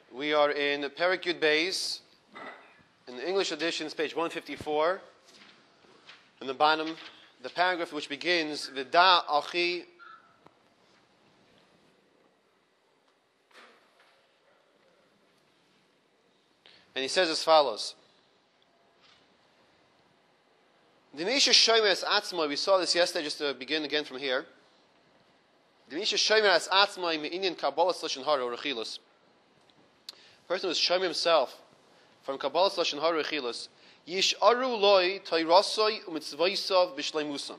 We are in Perek Yud Beis. In the English edition, it's page 154. In the bottom, the paragraph which begins, V'da achi. And he says as follows. Demisha shomer es atzmai. We saw this yesterday, just to begin again from here. Demisha shomer es atzmai me'inyan kabbalas lashon hara or rechilus. Person who is shomer himself from kabbalas lashon hara or rechilus. Yisharu loy tayrasoi u'mitzvaysav b'shleimusam.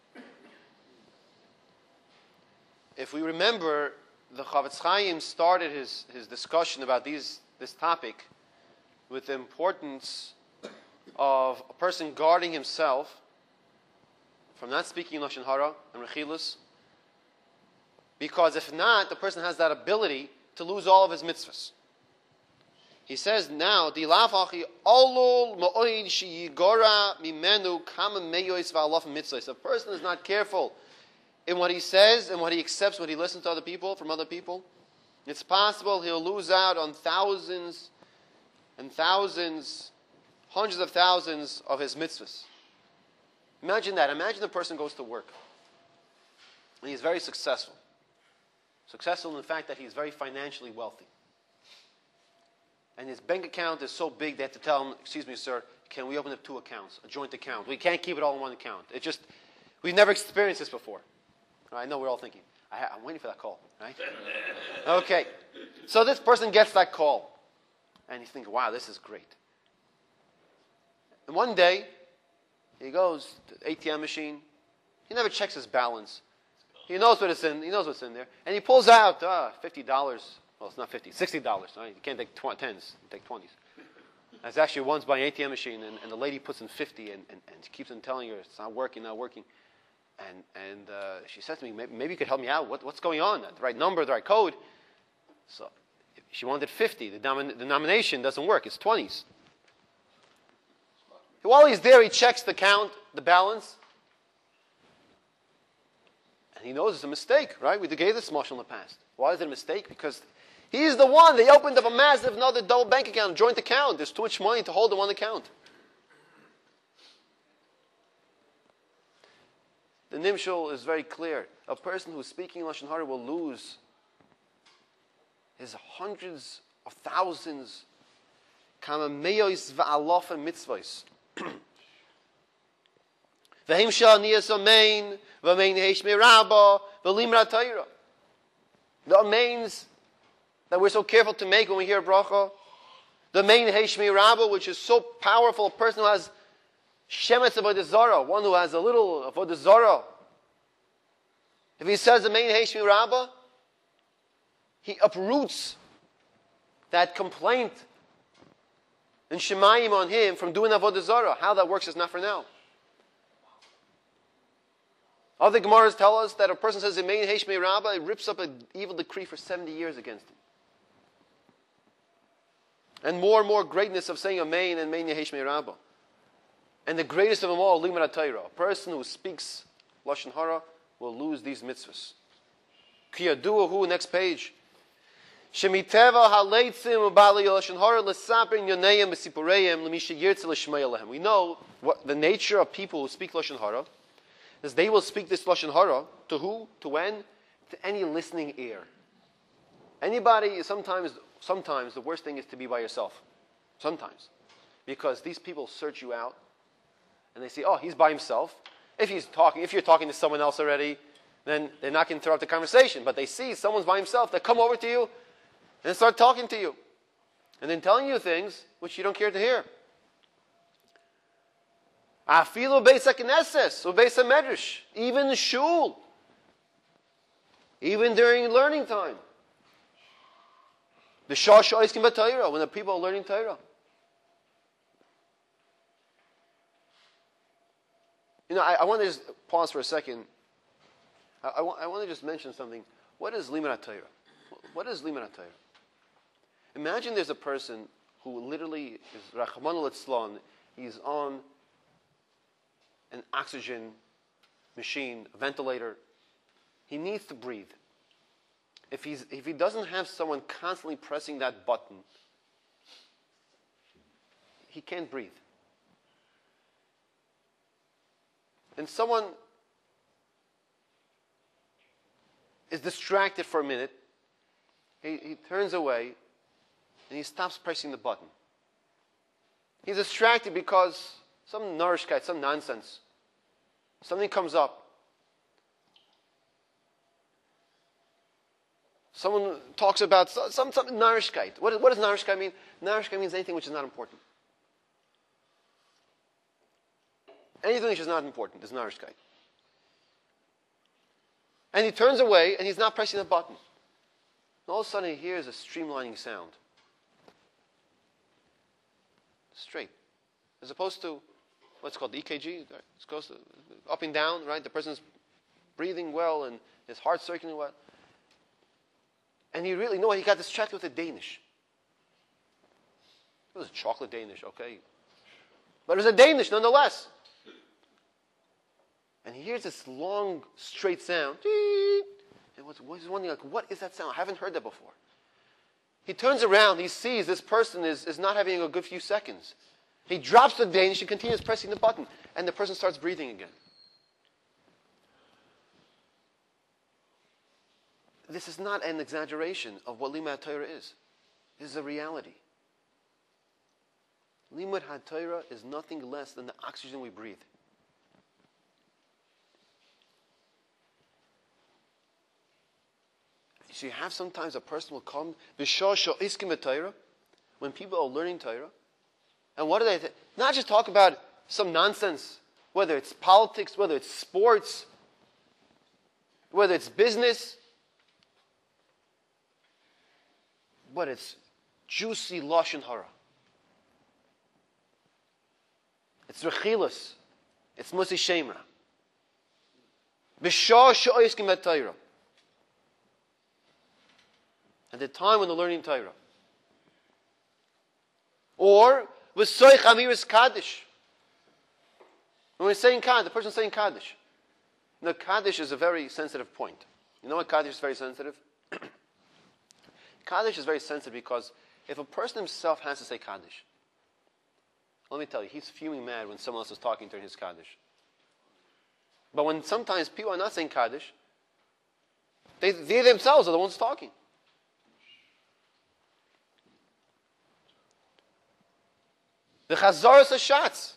If we remember, the Chavetz Chaim started his discussion about this topic with the importance of a person guarding himself from not speaking lashon hara and rechilus, because if not, the person has that ability to lose all of his mitzvahs. He says now, Dilaf achi olul ma'oid sheyigora mimenu kama meyois va'alaf mitzvahs. If a person is not careful in what he says and what he accepts, what he listens to other people from other people, it's possible he'll lose out on thousands and thousands, hundreds of thousands of his mitzvahs. Imagine that. Imagine the person goes to work and he's very successful. Successful in the fact that he's very financially wealthy. And his bank account is so big they have to tell him, excuse me, sir, can we open up two accounts, a joint account? We can't keep it all in one account. We've never experienced this before. I know we're all thinking, I'm waiting for that call, right? Okay. So this person gets that call. And he's thinking, wow, this is great. And one day, he goes to the ATM machine. He never checks his balance. He knows what it's in. He knows what's in there. And he pulls out $50. Well, it's not $50, $60. Right? You can't take tens. You take 20s. That's actually once by an ATM machine, and the lady puts in 50, and she keeps on telling her it's not working. And she says to me, maybe you could help me out. What's going on? The right number, the right code. So she wanted 50. The denomination doesn't work. It's 20s. While he's there, he checks the count, the balance. And he knows it's a mistake, right? We gave this mashal in the past. Why is it a mistake? Because he's the one. They opened up a massive another double bank account, joint account. There's too much money to hold in one account. The nimshal is very clear. A person who's speaking lashon hara will lose his hundreds of thousands, kama meyois va'alaf and mitzvahs. V'hem shal niyas amein, v'amein heishmei rabba, v'limra ta'ira. The amains that we're so careful to make when we hear bracha, the main heishmei rabba, which is so powerful, a person who has shemetz avodah zarah, one who has a little avodah zarah. If he says the main heishmei rabba, he uproots that complaint and shemayim on him from doing avodah zarah. How that works is not for now. Other Gemaras tell us that a person says Amen Heishmei Rabbah, it rips up an evil decree for 70 years against him. And more greatness of saying Amen and Amen Heishmei Rabbah. And the greatest of them all, Limud HaTorah. A person who speaks lashon hara will lose these mitzvahs. Kiyaduahu, next page. Shemiteva haleitzim ubali lashon hara l'saprin yonayim v'sipureim l'misha yirtze l'shmei alehem. We know what the nature of people who speak lashon hara is they will speak this lashon hara to who? To when? To any listening ear. Anybody, sometimes the worst thing is to be by yourself. Sometimes. Because these people search you out and they say, oh, he's by himself. If you're talking to someone else already, then they're not going to interrupt the conversation. But they see someone's by himself, they come over to you and start talking to you. And then telling you things which you don't care to hear. Afilu beis haknesses or beis hamedrash, even the shul, even during learning time. The shah shoiskim b'Torah, when the people are learning Torah. I want to just pause for a second. I want to just mention something. What is limud HaTorah? What is limud HaTorah? Imagine there's a person who literally is Rachmana litzlan. He's on an oxygen machine, a ventilator. He needs to breathe. if he doesn't have someone constantly pressing that button, he can't breathe. And someone is distracted for a minute, he turns away, and he stops pressing the button. He's distracted because some nourishkeit, some nonsense, something comes up. Someone talks about some nourishkeit. What does nourishkeit mean? Nourishkeit means anything which is not important. Anything which is not important is nourishkeit. And he turns away, and he's not pressing the button. And all of a sudden, he hears a streamlining sound. Straight. As opposed to what's called the EKG. Right? It goes to up and down, right? The person's breathing well, and his heart's circulating well. And he really, he got distracted with the Danish. It was a chocolate Danish, okay. But it was a Danish nonetheless. And he hears this long, straight sound. And he's wondering, what is that sound? I haven't heard that before. He turns around, he sees this person is not having a good few seconds. He drops the Danish and continues pressing the button. And the person starts breathing again. This is not an exaggeration of what Limud HaTorah is. This is a reality. Limud HaTorah is nothing less than the oxygen we breathe. So you have sometimes a person will come, when people are learning Torah, and what do they not just talk about some nonsense, whether it's politics, whether it's sports, whether it's business, but it's juicy lashon hara. It's rechilas. It's musi shemra. B'shah she'oiskim b'Torah. At the time when they're learning Torah. Or v'soich amiris kaddish. When we're saying kaddish, the person's saying kaddish. Now, kaddish is a very sensitive point. You know why kaddish is very sensitive? Kaddish is very sensitive because if a person himself has to say kaddish, let me tell you, he's fuming mad when someone else is talking during his kaddish. But when sometimes people are not saying kaddish, they themselves are the ones talking. The Chazaras Hashatz.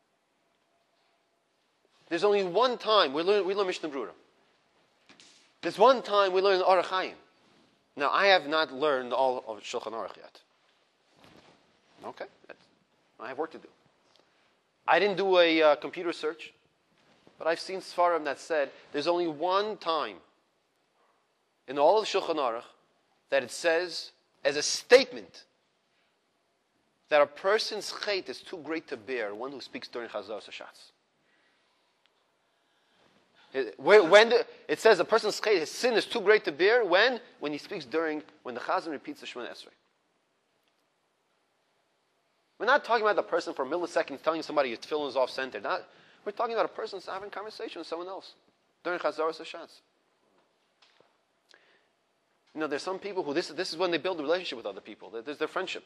There's only one time we learn Mishnah Brura. There's one time we learn Orach Chaim. Now, I have not learned all of Shulchan Aruch yet. Okay, I have work to do. I didn't do a computer search, but I've seen Sfarim that said there's only one time in all of Shulchan Aruch that it says as a statement that a person's chait is too great to bear, one who speaks during Chazaras Hashatz. It says a person's chait, his sin is too great to bear when he speaks when the Chazan repeats the Shemona Esrei. We're not talking about the person for milliseconds telling somebody your tefillin is off-center. We're talking about a person having a conversation with someone else during Chazaras Hashatz. There's some people who this is when they build a relationship with other people. There's their friendship.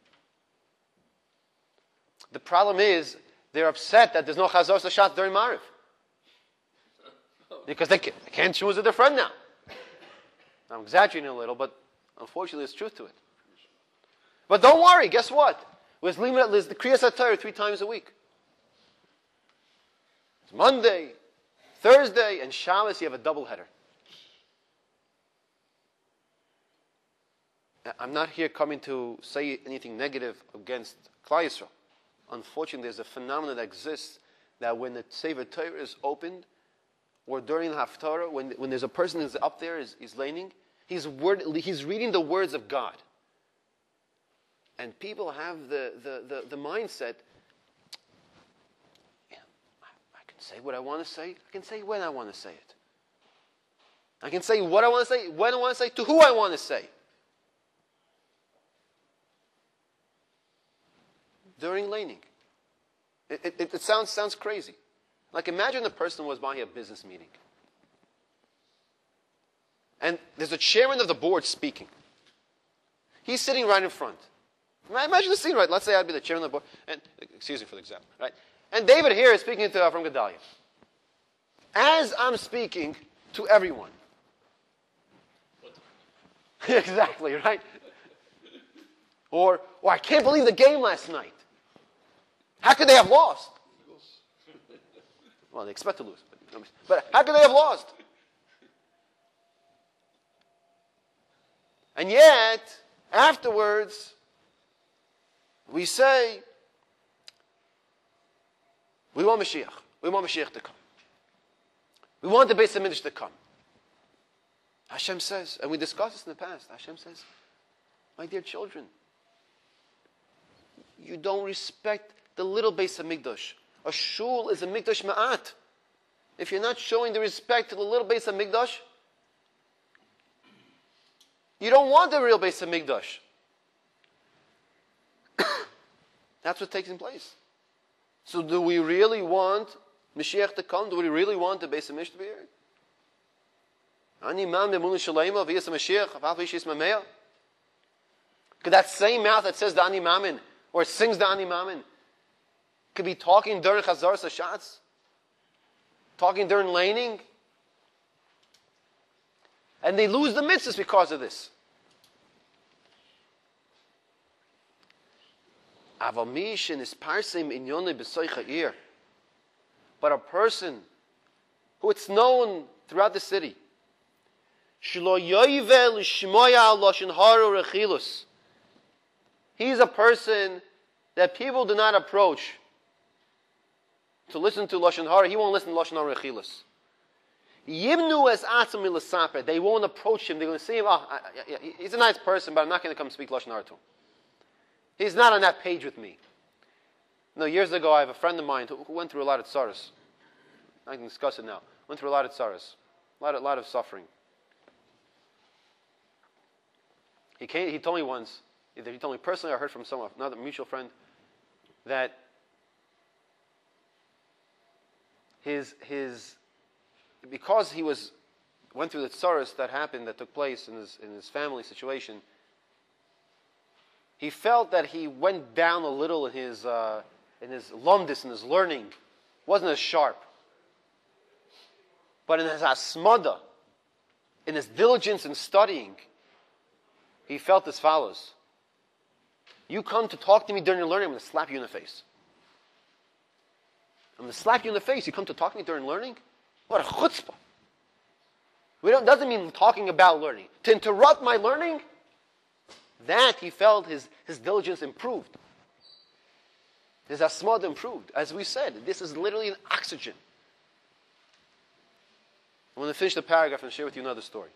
The problem is they're upset that there's no Chazaras Hashatz during Mariv. Because they can't choose with their friend now. I'm exaggerating a little, but unfortunately there's truth to it. But don't worry, guess what? There's the Kriyas HaTorah 3 times a week. It's Monday, Thursday, and Shabbos you have a double header. I'm not here coming to say anything negative against Klal Yisrael. Unfortunately, there's a phenomenon that exists that when the Sefer Torah is opened, or during the Haftarah, when there's a person who's up there, is leaning, he's reading the words of God. And people have the mindset, I can say what I want to say, I can say when I want to say it. I can say what I want to say, when I want to say, to who I want to say. During laning. It sounds crazy. Like imagine a person was buying a business meeting. and there's a chairman of the board speaking. He's sitting right in front. Imagine the scene, right? Let's say I'd be the chairman of the board, and excuse me for the example, right? And David here is speaking to Avram Gedalia. As I'm speaking to everyone. Exactly, right? Or I can't believe the game last night. How could they have lost? Well, they expect to lose. But how could they have lost? And yet, afterwards, we say, we want Mashiach. We want Mashiach to come. We want the Beis HaMikdash to come. Hashem says, and we discussed this in the past, Hashem says, my dear children, you don't respect the little Beis HaMikdash. A shul is a mikdash ma'at. If you're not showing the respect to the little Beis HaMikdash, you don't want the real Beis HaMikdash. That's what's taking place. So do we really want Mashiach to come? Do we really want the Beis HaMikdash to be here? Could that same mouth that says the Ani Mamin, or sings the Ani Mamin, could be talking during Chazar Sashatz? Talking during laning? And they lose the mitzvahs because of this. Avamishin is parsim in yonei b'soicha ir. But a person who it's known throughout the city, shlo yoivel shmoya loshin haru rechilus. He's a person that people do not approach to listen to loshin hara. He won't listen to loshin hara rechilus. Yimnu es atzim milasaper. They won't approach him. They're going to see him. He's a nice person, but I'm not going to come speak loshin hara to him. He's not on that page with me. No, years ago, I have a friend of mine who went through a lot of tsaras. I can discuss it now. Went through a lot of tsaras. A lot of suffering. He told me once, either he told me personally or I heard from someone, another mutual friend, that because he went through the tsaras that happened, that took place in his family situation, he felt that he went down a little in his lumdis, in his learning. Wasn't as sharp. But in his asmada, in his diligence in studying, he felt as follows. You come to talk to me during your learning, I'm going to slap you in the face. I'm going to slap you in the face. You come to talk to me during learning? What a chutzpah. Doesn't mean talking about learning. To interrupt my learning? That he felt his diligence improved. His asmad improved. As we said, this is literally an oxygen. I'm going to finish the paragraph and share with you another story.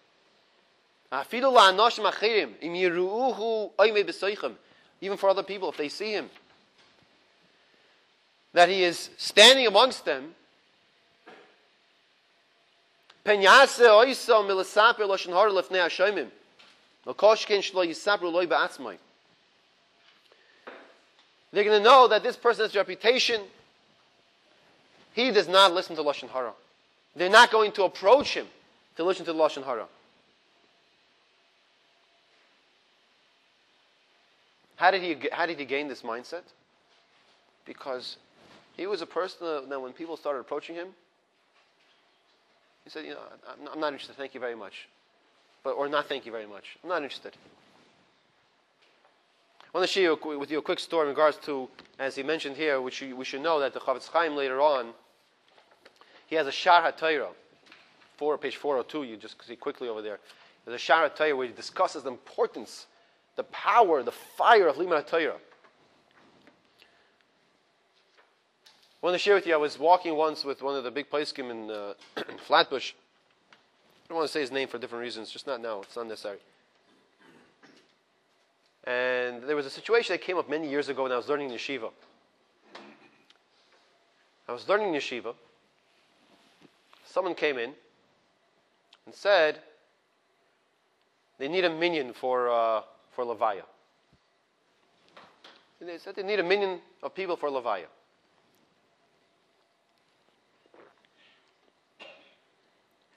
Even for other people, if they see him, that he is standing amongst them, they're going to know that this person has a reputation. He does not listen to Lashon Hara. They're not going to approach him to listen to Lashon Hara. How did he gain this mindset? Because he was a person that when people started approaching him, he said, I'm not interested, thank you very much. Or not thank you very much. I'm not interested. I want to share with you a quick story in regards to, as he mentioned here, we should know that the Chavetz Chaim later on, he has a Shar HaTorah, page 402, you just see quickly over there. There's a Shar HaTorah where he discusses the importance, the power, the fire of Limud HaTorah. I want to share with you, I was walking once with one of the big poskim in Flatbush. I don't want to say his name for different reasons, just not now, it's not necessary. And there was a situation that came up many years ago when I was learning yeshiva. I was learning yeshiva. Someone came in and said they need a minyan for Levaya. And they said they need a minyan of people for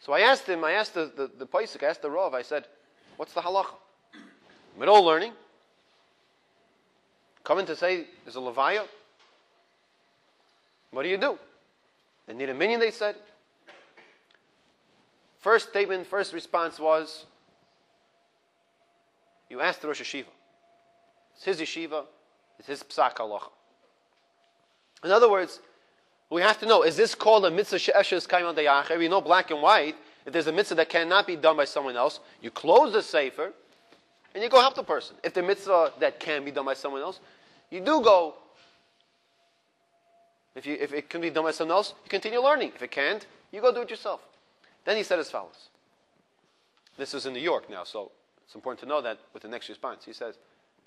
So I asked him, I asked the Paisik, I asked the Rav, I said, what's the halacha? Middle learning. Coming to say there's a levaya. What do? They need a minyan, they said. First statement, first response was, you asked the Rosh Hashiva. It's his yeshiva, it's his psak halacha. In other words, we have to know, is this called a mitzvah she'eshes kaim al dayacher? We know black and white. If there's a mitzvah that cannot be done by someone else, you close the sefer and you go help the person. If the mitzvah that can be done by someone else, you do go. If it can be done by someone else, you continue learning. If it can't, you go do it yourself. Then he said as follows. This was in New York now, so it's important to know that with the next response. He says,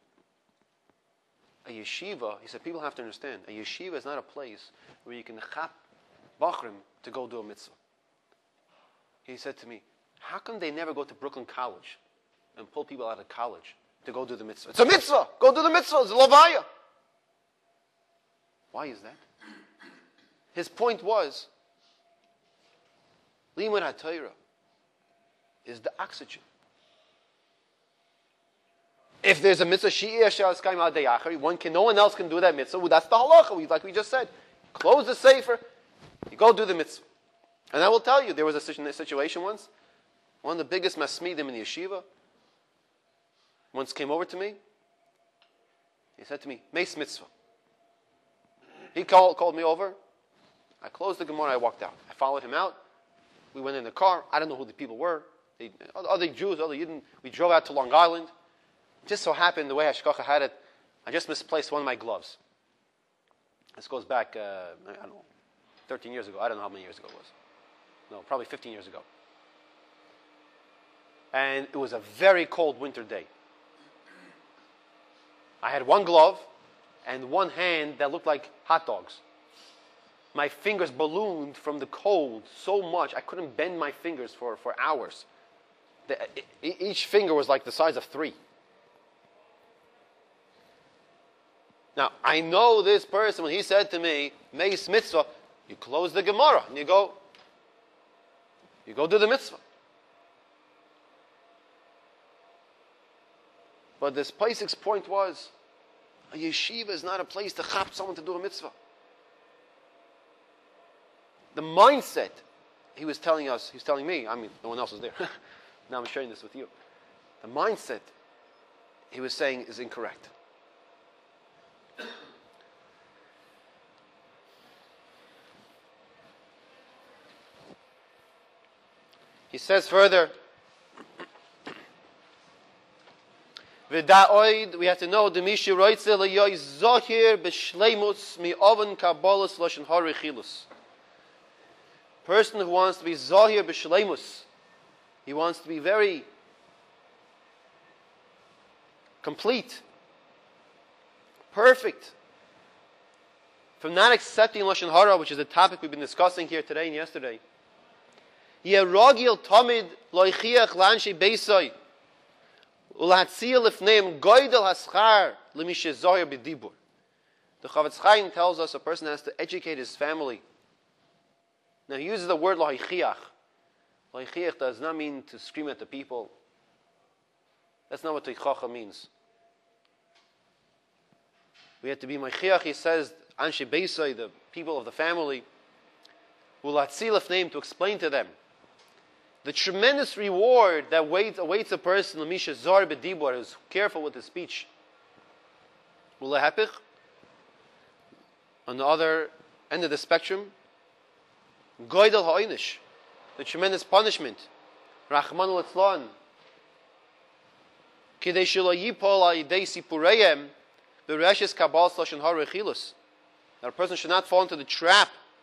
a yeshiva, he said, people have to understand, a yeshiva is not a place where you can chap bachrim to go do a mitzvah. He said to me, how come they never go to Brooklyn College and pull people out of college to go do the mitzvah? It's a mitzvah! Go do the mitzvah! It's a lavaya! Why is that? His point was, Limud HaTorah is the oxygen. If there's a mitzvah, no one else can do that mitzvah. Well, that's the halacha, like we just said. Close the sefer, you go do the mitzvah. And I will tell you, there was a situation once. One of the biggest masmidim in the yeshiva once came over to me. He said to me, Meis mitzvah. He called me over. I closed the Gemara, I walked out. I followed him out. We went in the car. I don't know who the people were. Other Jews, other Yidden. We drove out to Long Island. Just so happened, the way Hashkacha had it, I just misplaced one of my gloves. This goes back, I don't know, 13 years ago. I don't know how many years ago it was. No, probably 15 years ago. And it was a very cold winter day. I had one glove and one hand that looked like hot dogs. My fingers ballooned from the cold so much, I couldn't bend my fingers for hours. Each finger was like the size of 3. Now, I know this person, when he said to me, Meis mitzvah, you close the Gemara and you go do the mitzvah. But this Paisik's point was, a yeshiva is not a place to chap someone to do a mitzvah. The mindset he was telling me, I mean, no one else was there. Now I'm sharing this with you. The mindset he was saying is incorrect. He says further, we have to know the Mishu Roitze Layoy Zohir B'Shleimus Mi Oven Kabbalas Lashon Hara Chilus. Person who wants to be Zohir B'Shleimus, he wants to be very complete, perfect, from not accepting Lashon Hara, which is the topic we've been discussing here today and yesterday. Yerogil Tamid Loichiach Lanshi Beisai Ulahatzil Lifneim Goydel Haschar Lemishe Zohir B'Dibur. The Chavetz Chaim tells us a person has to educate his family. Now he uses the word Loichiach. Loichiach does not mean to scream at the people. That's not what Teichacha means. We have to be Moichiach, he says, Anshe Beisai, the people of the family, Ulahatzil Lifneim, to explain to them the tremendous reward that awaits a person, Lemisha Zor B'Dibur, who's careful with his speech. Ulahapich, on the other end of the spectrum, Goydel Ha'inish, the tremendous punishment. Rachman Litzlan, Kidei Shelo Yipol Ha'idei Sipureyem, B'Reshes Kabal Lashon Hara Chilus. That a person should not fall into the trap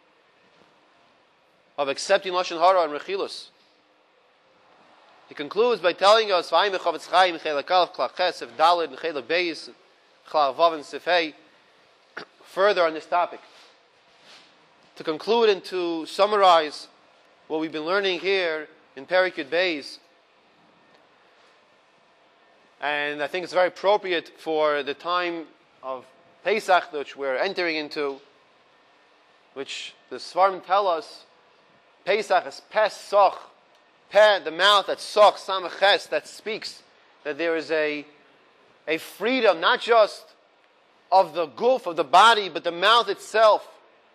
of accepting Lashon Hara and Rechilus. He concludes by telling us, further on this topic. To conclude and to summarize what we've been learning here in Perek Yud Beis, and I think it's very appropriate for the time of Pesach, which we're entering into, which the Svarim tell us, Pesach is Pesach peh, the mouth that sucks, samaches, that speaks, that there is a freedom, not just of the guf, of the body, but the mouth itself.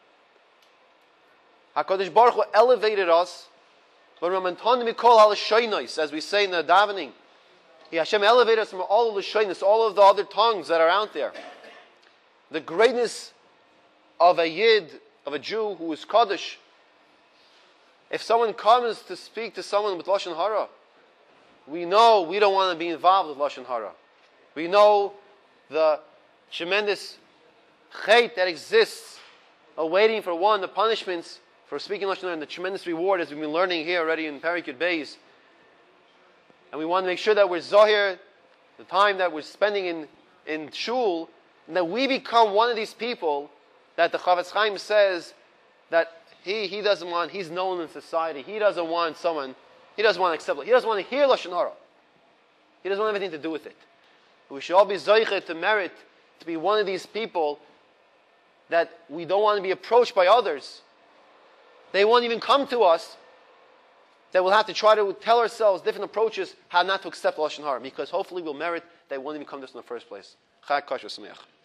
HaKadosh Baruch Hu elevated us, but as we say in the davening, Hashem elevated us from all of the shaynos, all of the other tongues that are out there. The greatness of a Yid, of a Jew who is Kaddish. If someone comes to speak to someone with Lashon Hara, we know we don't want to be involved with Lashon Hara. We know the tremendous chait that exists, awaiting for one, the punishments for speaking Lashon Hara, and the tremendous reward, as we've been learning here already in Parikut Beis. And we want to make sure that we're Zohir, the time that we're spending in Shul, and that we become one of these people that the Chavetz Chaim says that he doesn't want, he's known in society, he doesn't want someone, he doesn't want to accept it, he doesn't want to hear Lashon Hara. He doesn't want anything to do with it. We should all be Zoichet to merit, to be one of these people that we don't want to be approached by others. They won't even come to us, that we'll have to try to tell ourselves different approaches how not to accept Lashon Hara, because hopefully we'll merit they won't even come to us in the first place. Chag Kosher Sameach.